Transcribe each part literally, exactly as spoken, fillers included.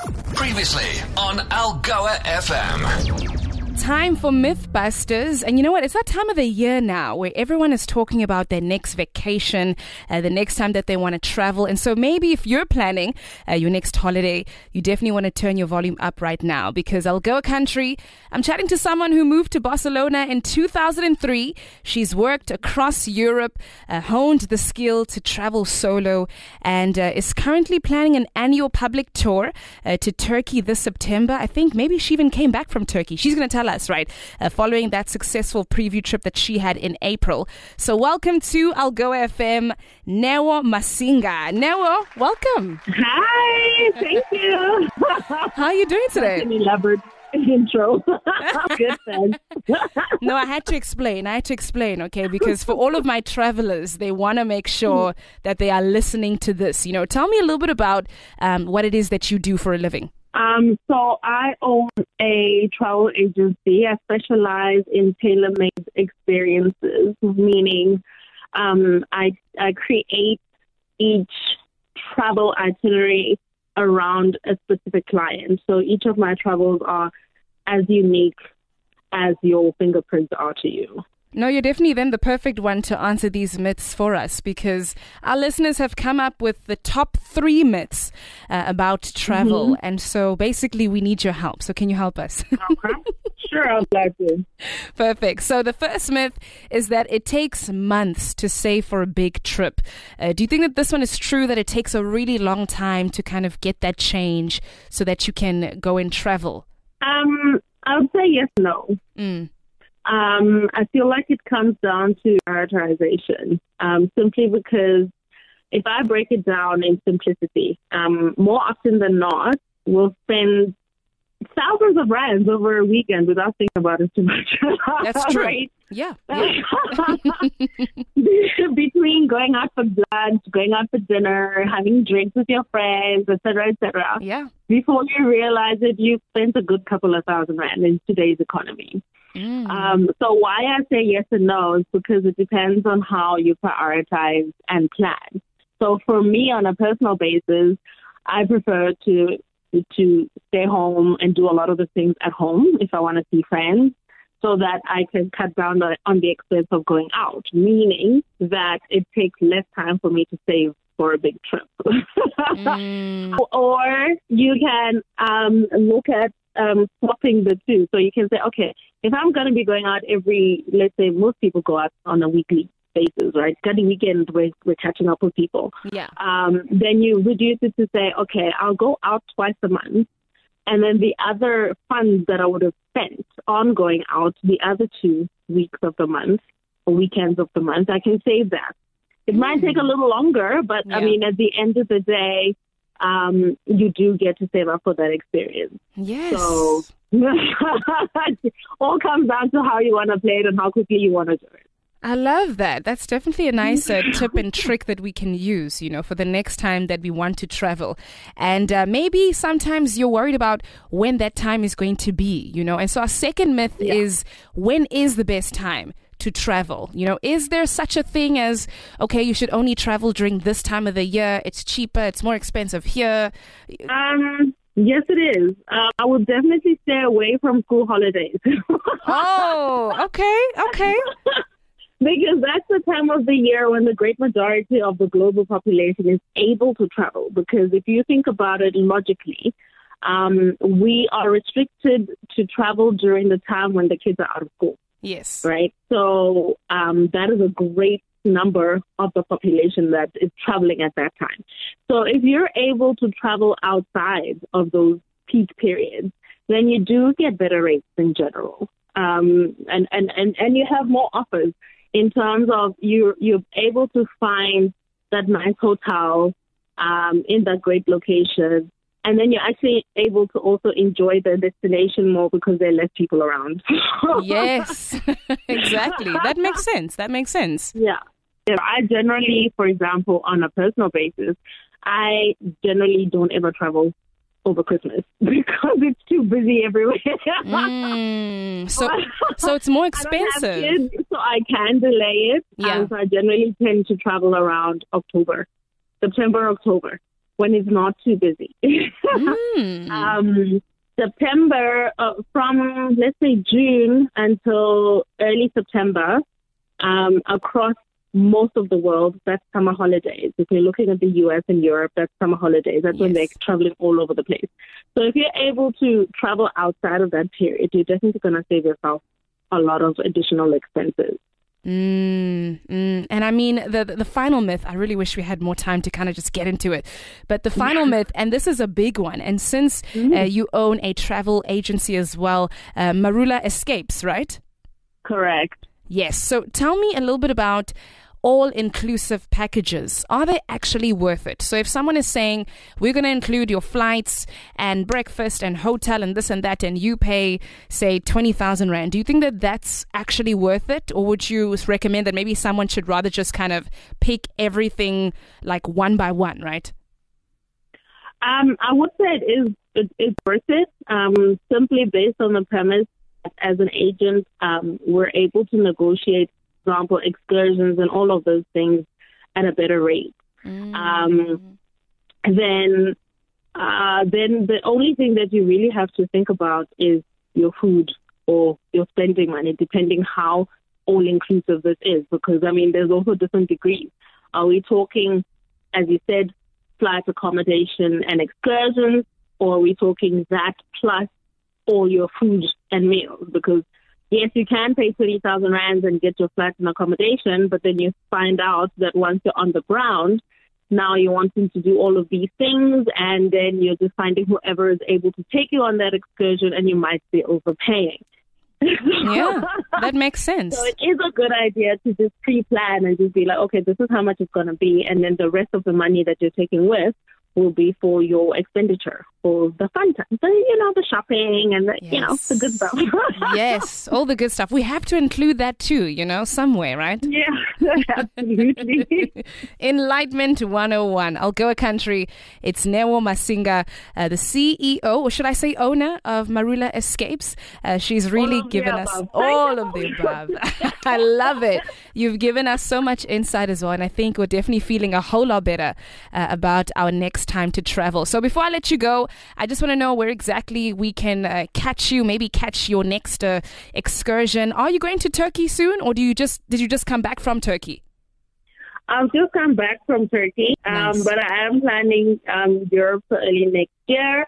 Previously on Algoa F M. Time for Mythbusters. And you know what? It's that time of the year now where everyone is talking about their next vacation, uh, the next time that they want to travel. And so maybe if you're planning uh, your next holiday, you definitely want to turn your volume up right now, because Algoa Country, I'm chatting to someone who moved to Barcelona in two thousand three. She's worked across Europe, uh, honed the skill to travel solo, and uh, is currently planning an annual public tour uh, to Turkey this September. I think maybe she even came back from Turkey. She's going to tell us, right, uh, following that successful preview trip that she had in April. So welcome to Algoa F M, Newo Masinga. Newo, welcome. Hi, thank you. How are you doing today? That's an elaborate intro. Good, thanks. No, I had to explain. I had to explain, okay, because for all of my travelers, they want to make sure that they are listening to this. You know, tell me a little bit about um, what it is that you do for a living. Um, so I own a travel agency. I specialize in tailor-made experiences, meaning um, I I create each travel itinerary around a specific client. So each of my travels are as unique as your fingerprints are to you. No, you're definitely then the perfect one to answer these myths for us, because our listeners have come up with the top three myths uh, about travel. Mm-hmm. And so basically we need your help. So can you help us? Okay. Sure, I'll glad to. Perfect. So the first myth is that it takes months to save for a big trip. Uh, do you think that this one is true, that it takes a really long time to kind of get that change so that you can go and travel? Um, I would say yes, no. Mm. Um, I feel like it comes down to prioritization, um, simply because if I break it down in simplicity, um, more often than not, we'll spend thousands of rands over a weekend without thinking about it too much. That's true. Right? Yeah. yeah. Between going out for lunch, going out for dinner, having drinks with your friends, et cetera, et cetera. Yeah. Before you realize it, you've spent a good couple of thousand rand in today's economy. Mm. Um, so why I say yes and no is because it depends on how you prioritize and plan. So for me, on a personal basis, I prefer to to stay home and do a lot of the things at home if I want to see friends, so that I can cut down on the expense of going out, meaning that it takes less time for me to save for a big trip. mm. Or you can um, look at um, swapping the two. So you can say, okay, if I'm going to be going out every, let's say most people go out on a weekly basis, right? Got a weekend where we're catching up with people. Yeah. Um, then you reduce it to say, okay, I'll go out twice a month. And then the other funds that I would have spent on going out the other two weeks of the month or weekends of the month, I can save that. It mm. might take a little longer, but yeah. I mean, at the end of the day, um, you do get to save up for that experience. Yes. So it all comes down to how you want to play it and how quickly you want to do it. I love that. That's definitely a nice uh, tip and trick that we can use, you know, for the next time that we want to travel. And uh, maybe sometimes you're worried about when that time is going to be, you know. And so our second myth yeah. is, when is the best time to travel? You know, is there such a thing as, okay, you should only travel during this time of the year? It's cheaper. It's more expensive here. Um. Yes, it is. Uh, I would definitely stay away from school holidays. Oh, okay, okay. Because that's the time of the year when the great majority of the global population is able to travel. Because if you think about it logically, um, we are restricted to travel during the time when the kids are out of school. Yes. Right? So um, that is a great number of the population that is traveling at that time. So if you're able to travel outside of those peak periods, then you do get better rates in general. Um, and, and, and, and you have more offers in terms of you, you're able to find that nice hotel um, in that great location. And then you're actually able to also enjoy the destination more because there are less people around. Yes, exactly. That makes sense. That makes sense. Yeah. yeah. I generally, for example, on a personal basis, I generally don't ever travel over Christmas because it's too busy everywhere. mm, so, so it's more expensive. I don't have kids, so I can delay it. Yeah. And so I generally tend to travel around October, September, October. when it's not too busy. mm. um, September, uh, from let's say June until early September, um, across most of the world, that's summer holidays. If you're looking at the U S and Europe, that's summer holidays. That's yes. when they're traveling all over the place. So if you're able to travel outside of that period, you're definitely going to save yourself a lot of additional expenses. Mm, mm. And I mean, the the final myth, I really wish we had more time to kind of just get into it. But the final myth, and this is a big one, and since mm. uh, you own a travel agency as well, uh, Marula Escapes, right? Correct. Yes. So tell me a little bit about all-inclusive packages. Are they actually worth it? So if someone is saying, we're going to include your flights and breakfast and hotel and this and that, and you pay, say, twenty thousand rand, do you think that that's actually worth it? Or would you recommend that maybe someone should rather just kind of pick everything like one by one, right? Um, I would say it is it, it's worth it, um, simply based on the premise that as an agent, um, we're able to negotiate, for example, excursions and all of those things at a better rate. Mm. Um, then, uh, then the only thing that you really have to think about is your food or your spending money, depending how all-inclusive this is. Because, I mean, there's also different degrees. Are we talking, as you said, flight accommodation and excursions, or are we talking that plus all your food and meals? Because yes, you can pay twenty thousand rands and get your flight and accommodation, but then you find out that once you're on the ground, now you're wanting to do all of these things, and then you're just finding whoever is able to take you on that excursion, and you might be overpaying. Yeah, that makes sense. So it is a good idea to just pre-plan and just be like, okay, this is how much it's going to be, and then the rest of the money that you're taking with will be for your expenditure, for the fun time, the, you know, the shopping and the, yes. you know, the good stuff. Yes, all the good stuff. We have to include that too, you know, somewhere, right? Yeah, absolutely. Enlightenment one oh one. Algoa Country. It's Neo Masinga, uh, the C E O, or should I say owner of Marula Escapes. Uh, she's really given us above. all of the above. I love it. You've given us so much insight as well, and I think we're definitely feeling a whole lot better uh, about our next time to travel. So before I let you go, I just want to know where exactly we can uh, catch you, maybe catch your next uh, excursion. Are you going to Turkey soon, or do you just did you just come back from Turkey? I've just come back from Turkey, um, nice. But I am planning um, Europe for early next year.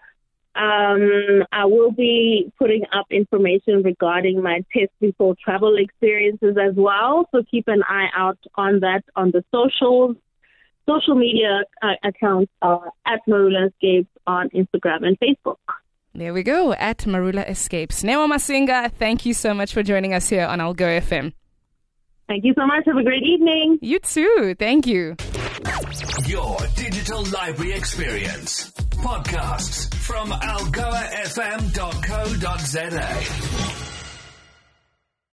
Um, I will be putting up information regarding my test before travel experiences as well, so keep an eye out on that on the socials. Social media uh, accounts are at Marula Escapes on Instagram and Facebook. There we go, at Marula Escapes. Neo Masinga, thank you so much for joining us here on Algoa F M. Thank you so much. Have a great evening. You too. Thank you. Your digital library experience. Podcasts from algoa f m dot co dot z a.